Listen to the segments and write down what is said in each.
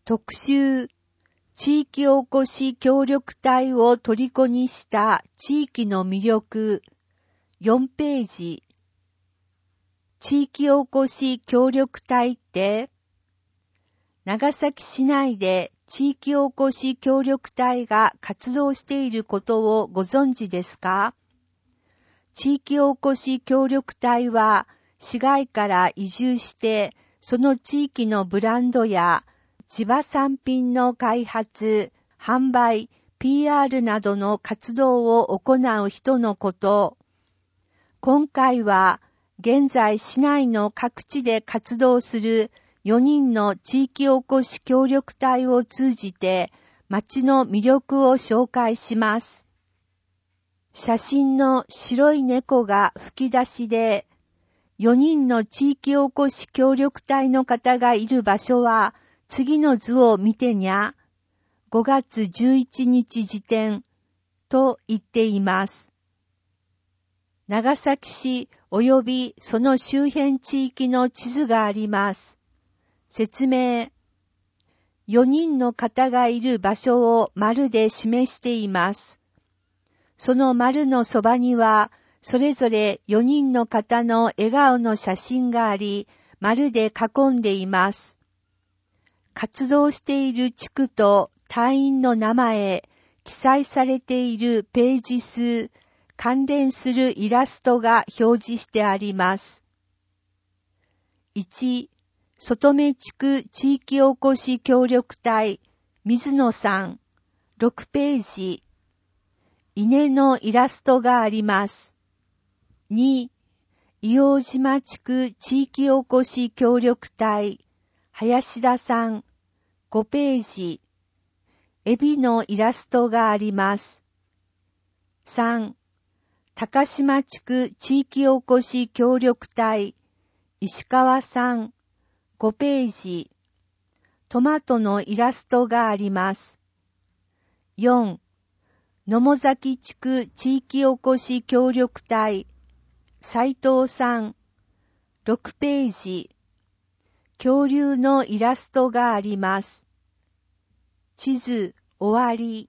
特集、地域おこし協力隊を虜にした地域の魅力、4ページ。地域おこし協力隊って、長崎市内で地域おこし協力隊が活動していることをご存知ですか？地域おこし協力隊は市外から移住してその地域のブランドや地場産品の開発、販売、PR などの活動を行う人のこと。今回は現在市内の各地で活動する4人の地域おこし協力隊を通じて町の魅力を紹介します。写真の白い猫が吹き出しで、4人の地域おこし協力隊の方がいる場所は次の図を見てにゃ、5月11日時点と言っています。長崎市及びその周辺地域の地図があります。説明。4人の方がいる場所を丸で示しています。その丸のそばには、それぞれ4人の方の笑顔の写真があり、丸で囲んでいます。活動している地区と隊員の名前、記載されているページ数、関連するイラストが表示してあります。1、外目地区地域おこし協力隊、水野さん、6ページ。稲のイラストがあります。2、硫黄島地区地域おこし協力隊、林田さん、5ページ。エビのイラストがあります。3、高島地区地域おこし協力隊、石川さん、5ページ。トマトのイラストがあります。4、野母崎地区地域おこし協力隊、斉藤さん、6ページ。恐竜のイラストがあります。地図、終わり。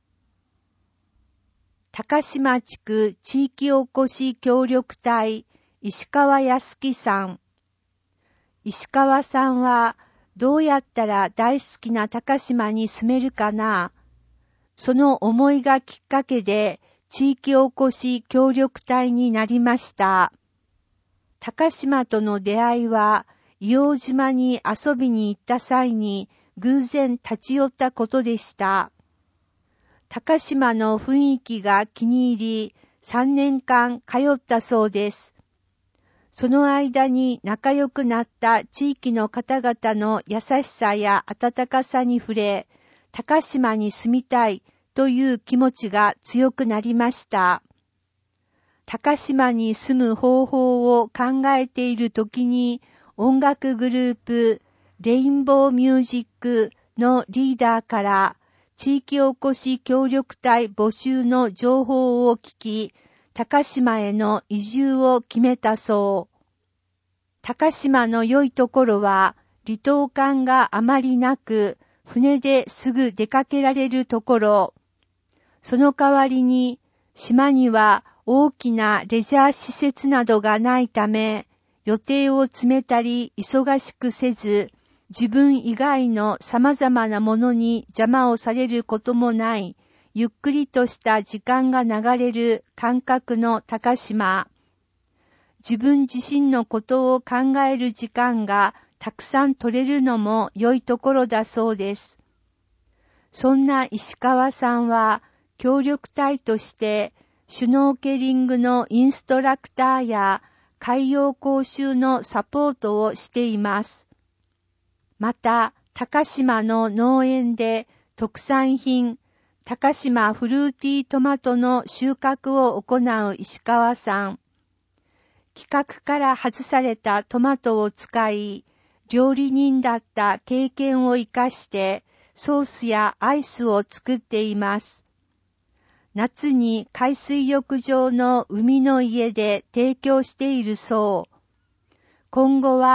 高島地区地域おこし協力隊、石川康樹さん。石川さんはどうやったら大好きな高島に住めるかな？その思いがきっかけで地域おこし協力隊になりました。高島との出会いは硫黄島に遊びに行った際に偶然立ち寄ったことでした。高島の雰囲気が気に入り3年間通ったそうです。その間に仲良くなった地域の方々の優しさや温かさに触れ、高島に住みたいという気持ちが強くなりました。高島に住む方法を考えているときに音楽グループレインボーミュージックのリーダーから地域おこし協力隊募集の情報を聞き、高島への移住を決めたそう。高島の良いところは離島感があまりなく、船ですぐ出かけられるところ。その代わりに島には大きなレジャー施設などがないため、予定を詰めたり忙しくせず、自分以外の様々なものに邪魔をされることもない、ゆっくりとした時間が流れる感覚の高島。自分自身のことを考える時間がたくさん取れるのも良いところだそうです。そんな石川さんは協力隊としてシュノーケリングのインストラクターや海洋講習のサポートをしています。また、高島の農園で特産品、高島フルーティートマトの収穫を行う石川さん。規格から外されたトマトを使い、料理人だった経験を生かしてソースやアイスを作っています。夏に海水浴場の海の家で提供しているそう。今後は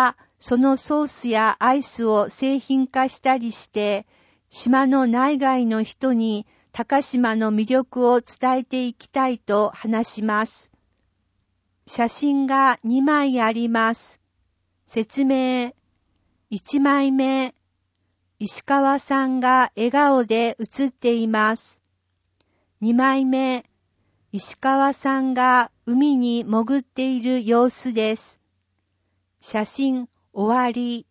そのソースやアイスを製品化したりして、島の内外の人に高島の魅力を伝えていきたいと話します。写真が2枚あります。説明。1枚目。石川さんが笑顔で写っています。2枚目。石川さんが海に潜っている様子です。写真終わり。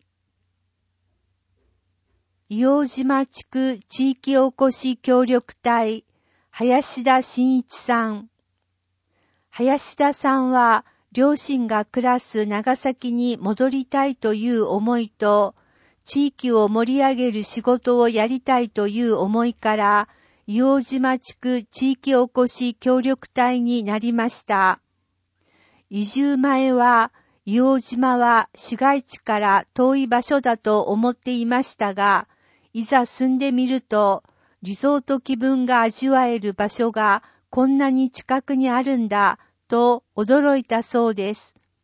硫黄島地区地域おこし協力隊、林田真一さん。林田さんは、両親が暮らす長崎に戻りたいという思いと、地域を盛り上げる仕事をやりたいという思いから、硫黄島地区地域おこし協力隊になりました。移住前は、硫黄島は市街地から遠い場所だと思っていましたが、いざ住んでみると、リゾート気分が味わえる場所がこんなに近くにあるんだ、と驚いたそうです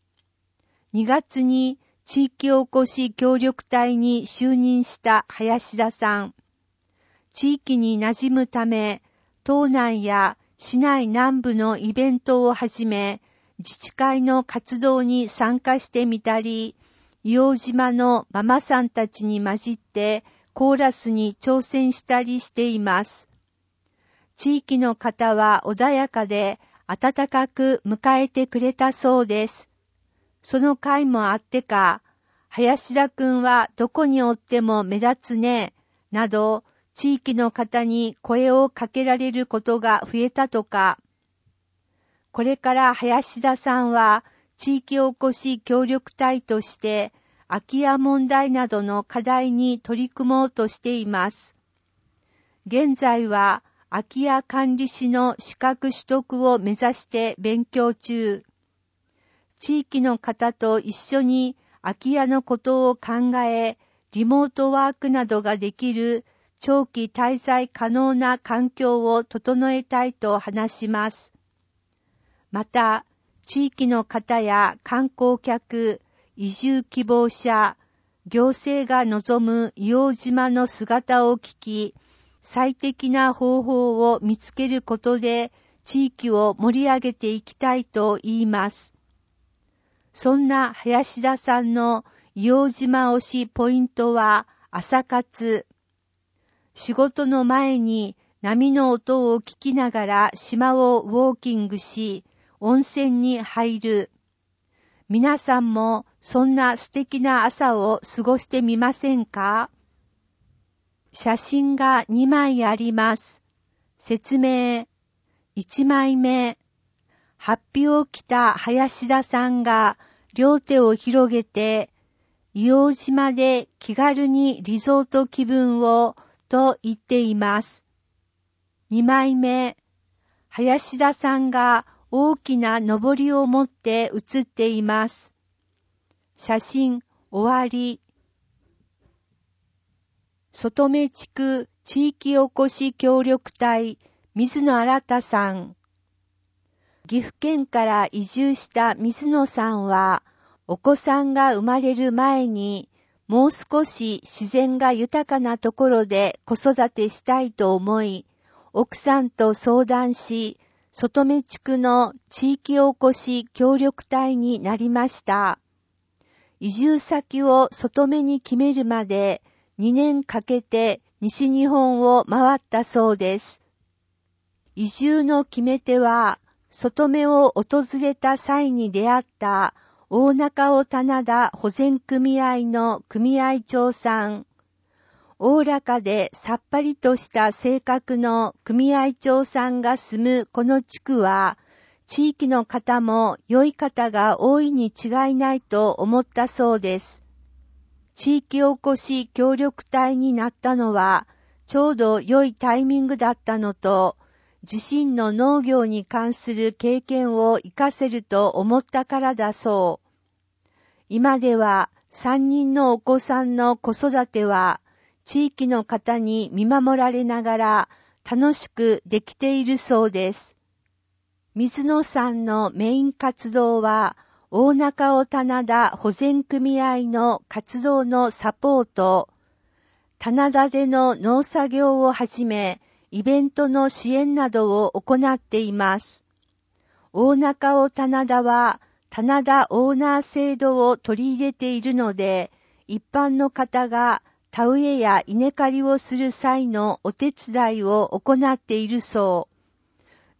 。2月に地域おこし協力隊に就任した林田さん。地域に馴染むため、島内や市内南部のイベントをはじめ、自治会の活動に参加してみたり、硫黄島のママさんたちに混じってコーラスに挑戦したりしています。地域の方は穏やかで温かく迎えてくれたそうです。その会もあってか、林田くんはどこにおっても目立つね、など、地域の方に声をかけられることが増えたとか、これから林田さんは地域おこし協力隊として空き家問題などの課題に取り組もうとしています。現在は空き家管理士の資格取得を目指して勉強中。地域の方と一緒に空き家のことを考え、リモートワークなどができる長期滞在可能な環境を整えたいと話します。また、地域の方や観光客、移住希望者、行政が望む硫黄島の姿を聞き、最適な方法を見つけることで地域を盛り上げていきたいと言います。そんな林田さんの硫黄島推しポイントは朝活。仕事の前に波の音を聞きながら島をウォーキングし、温泉に入る。皆さんもそんな素敵な朝を過ごしてみませんか？写真が2枚あります。説明。1枚目。ハッピを着た林田さんが両手を広げて、硫黄島で気軽にリゾート気分をと言っています。2枚目。林田さんが大きな上りを持って写っています。写真終わり。外目地区地域おこし協力隊水野新さん。岐阜県から移住した水野さんは、お子さんが生まれる前に、もう少し自然が豊かなところで子育てしたいと思い、奥さんと相談し、外目地区の地域おこし協力隊になりました。移住先を外目に決めるまで2年かけて西日本を回ったそうです。移住の決め手は、外目を訪れた際に出会った大中尾棚田保全組合の組合長さん。おおらかでさっぱりとした性格の組合長さんが住むこの地区は、地域の方も良い方が多いに違いないと思ったそうです。地域おこし協力隊になったのは、ちょうど良いタイミングだったのと、自身の農業に関する経験を活かせると思ったからだそう。今では3人のお子さんの子育ては、地域の方に見守られながら楽しくできているそうです。水野さんのメイン活動は、 大中尾棚田保全組合の活動のサポート、棚田での農作業をはじめ、イベントの支援などを行っています。大中尾棚田は、棚田オーナー制度を取り入れているので、一般の方が田植えや稲刈りをする際のお手伝いを行っているそう。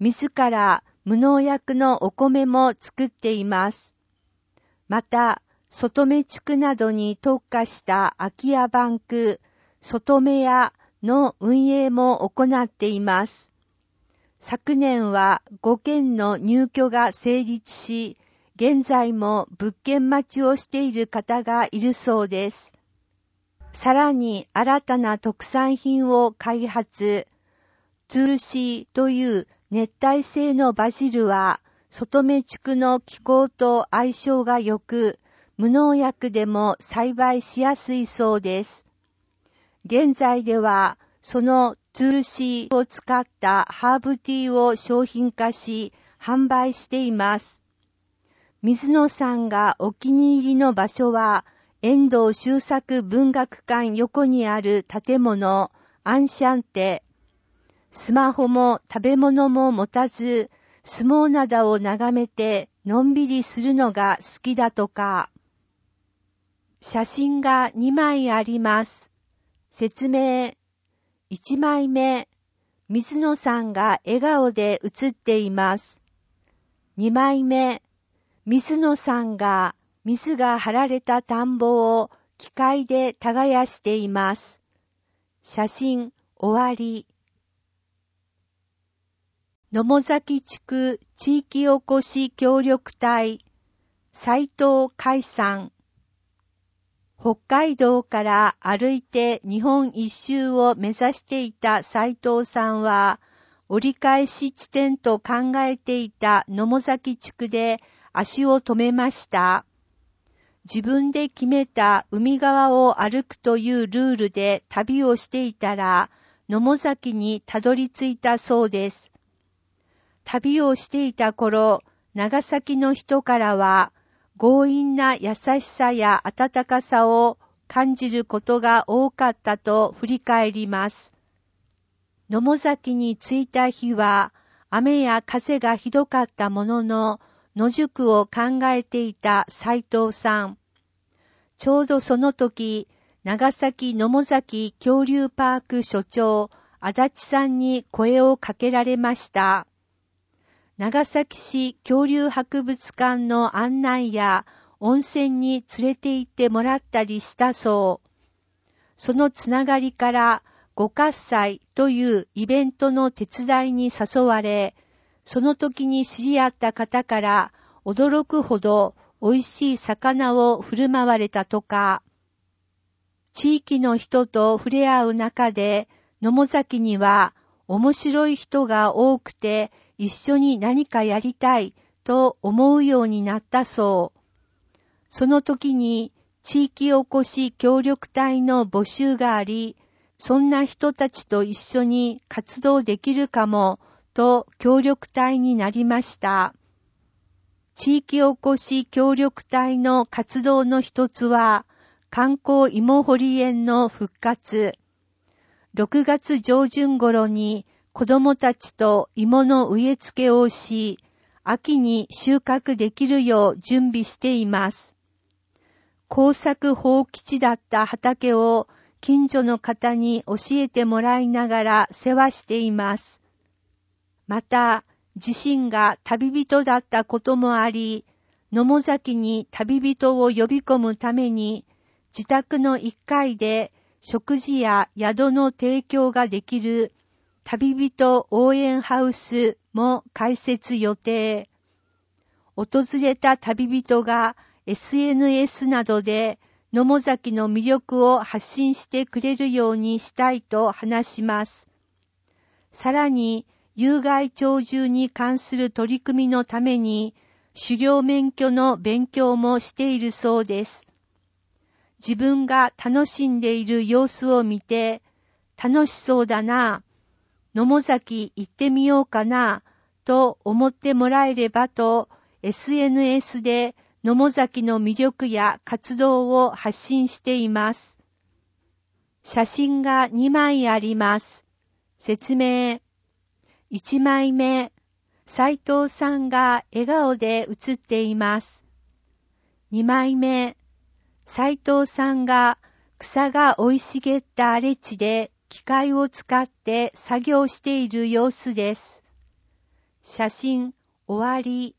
自ら無農薬のお米も作っています。また、外目地区などに特化した空き家バンク、外目屋の運営も行っています。昨年は5件の入居が成立し、現在も物件待ちをしている方がいるそうです。さらに新たな特産品を開発。トゥルシーという熱帯性のバジルは、外目地区の気候と相性が良く、無農薬でも栽培しやすいそうです。現在では、そのトゥルシーを使ったハーブティーを商品化し、販売しています。水野さんがお気に入りの場所は、遠藤周作文学館横にある建物、アンシャンテ。スマホも食べ物も持たず、相撲灘を眺めてのんびりするのが好きだとか。写真が2枚あります。説明。1枚目。水野さんが笑顔で写っています。2枚目。水野さんが水が張られた田んぼを機械で耕しています。写真終わり。野母崎地区地域おこし協力隊斉藤海さん。北海道から歩いて日本一周を目指していた斉藤さんは、折り返し地点と考えていた野母崎地区で足を止めました。自分で決めた海側を歩くというルールで旅をしていたら、野母崎にたどり着いたそうです。旅をしていた頃、長崎の人からは、強引な優しさや温かさを感じることが多かったと振り返ります。野母崎に着いた日は、雨や風がひどかったものの、野宿を考えていた斉藤さん。ちょうどその時、長崎野母崎恐竜パーク所長、足立さんに声をかけられました。長崎市恐竜博物館の案内や温泉に連れて行ってもらったりしたそう。そのつながりから五喝祭というイベントの手伝いに誘われ、その時に知り合った方から驚くほど美味しい魚を振る舞われたとか。地域の人と触れ合う中で野母崎には面白い人が多くて、一緒に何かやりたいと思うようになったそう。その時に地域おこし協力隊の募集があり、そんな人たちと一緒に活動できるかもと協力隊になりました。地域おこし協力隊の活動の一つは観光芋掘り園の復活。6月上旬頃に子供たちと芋の植え付けをし、秋に収穫できるよう準備しています。耕作放棄地だった畑を近所の方に教えてもらいながら世話しています。また、自身が旅人だったこともあり、野母崎に旅人を呼び込むために、自宅の1階で食事や宿の提供ができる旅人応援ハウスも開設予定。訪れた旅人が SNS などで野母崎の魅力を発信してくれるようにしたいと話します。さらに、有害鳥獣に関する取り組みのために、狩猟免許の勉強もしているそうです。自分が楽しんでいる様子を見て、楽しそうだな、野母崎行ってみようかな、と思ってもらえればと、SNS で野母崎の魅力や活動を発信しています。写真が2枚あります。説明。1枚目、斉藤さんが笑顔で写っています。2枚目、斉藤さんが草が生い茂った荒れ地で機械を使って作業している様子です。写真終わり。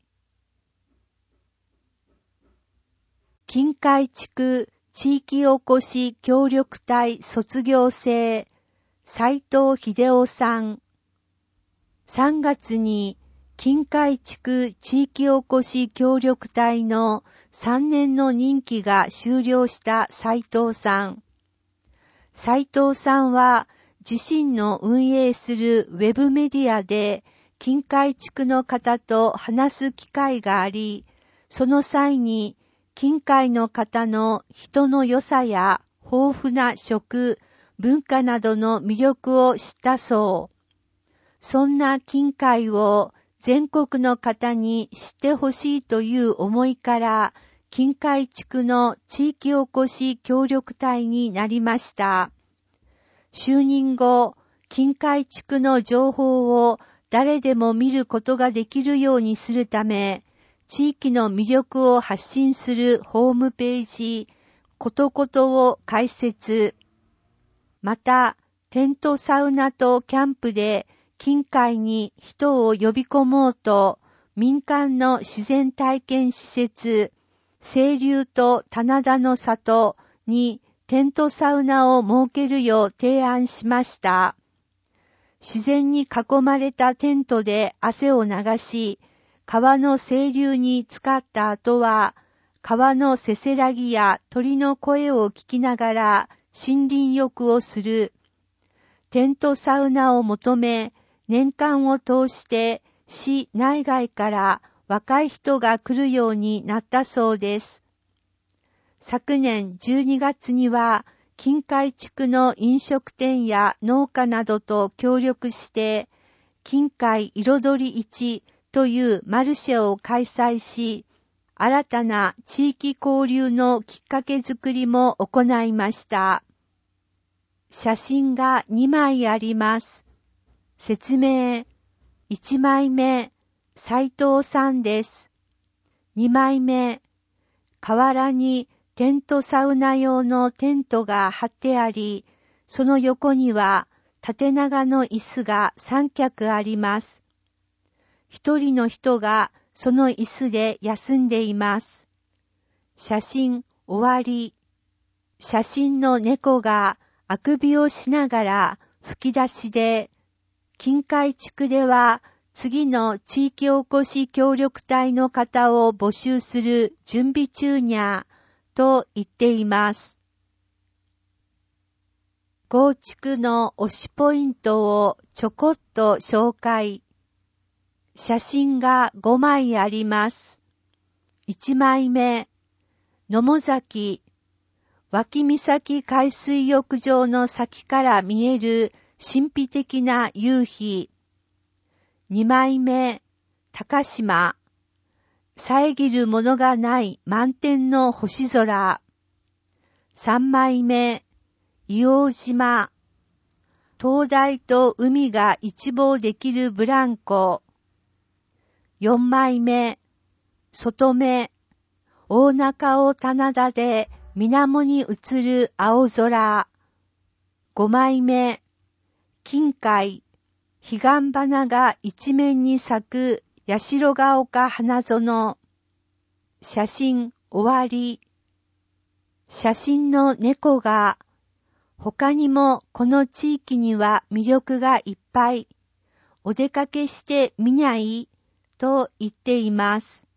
近海地区地域おこし協力隊卒業生、斉藤秀夫さん。3月に近海地区地域おこし協力隊の3年の任期が終了した斉藤さん。斉藤さんは自身の運営するウェブメディアで近海地区の方と話す機会があり、その際に近海の方の人の良さや豊富な食、文化などの魅力を知ったそう。そんな近海を全国の方に知ってほしいという思いから、近海地区の地域おこし協力隊になりました。就任後、近海地区の情報を誰でも見ることができるようにするため、地域の魅力を発信するホームページ、ことことを開設。また、テントサウナとキャンプで近海に人を呼び込もうと、民間の自然体験施設、清流と棚田の里にテントサウナを設けるよう提案しました。自然に囲まれたテントで汗を流し、川の清流に浸かった後は、川のせせらぎや鳥の声を聞きながら森林浴をする。テントサウナを求め、年間を通して市内外から若い人が来るようになったそうです。昨年12月には、近海地区の飲食店や農家などと協力して、近海彩り市というマルシェを開催し、新たな地域交流のきっかけ作りも行いました。写真が2枚あります。説明。1枚目、斉藤さんです。2枚目、河原にテントサウナ用のテントが張ってあり、その横には縦長の椅子が3脚あります。一人の人がその椅子で休んでいます。写真終わり。写真の猫があくびをしながら吹き出しで、近海地区では次の地域おこし協力隊の方を募集する準備中にゃと言っています。高地区の推しポイントをちょこっと紹介。写真が5枚あります。1枚目、野母崎、脇岬海水浴場の先から見える神秘的な夕日。2枚目、高島、遮るものがない満天の星空。3枚目、硫黄島、灯台と海が一望できるブランコ。4枚目、外目、大中尾棚田で水面に映る青空。5枚目、近海、彼岸花が一面に咲く八代ヶ丘花園。写真終わり。写真の猫が、他にもこの地域には魅力がいっぱい。お出かけしてみないと言っています。